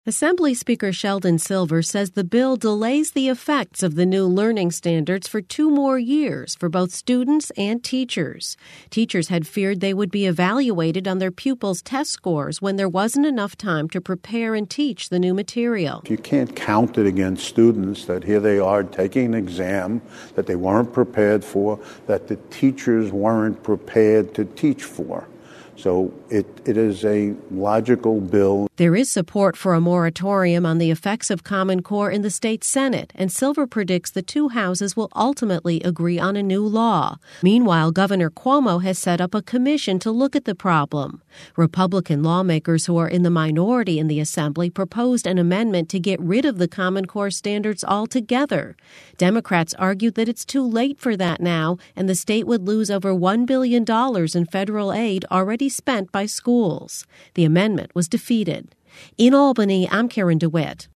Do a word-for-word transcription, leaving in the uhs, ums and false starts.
Assembly Speaker Sheldon Silver says the bill delays the effects of the new learning standards for two more years for both students and teachers. Teachers had feared they would be evaluated on their pupils' test scores when there wasn't enough time to prepare and teach the new material. You can't count it against students that here they are taking an exam that they weren't prepared for, that the teachers weren't prepared to teach for. So it, it is a logical bill. There is support for a moratorium on the effects of Common Core in the state Senate, and Silver predicts the two houses will ultimately agree on a new law. Meanwhile, Governor Cuomo has set up a commission to look at the problem. Republican lawmakers who are in the minority in the Assembly proposed an amendment to get rid of the Common Core standards altogether. Democrats argued that it's too late for that now, and the state would lose over one billion dollars in federal aid already spent by schools. The amendment was defeated. In Albany, I'm Karen DeWitt.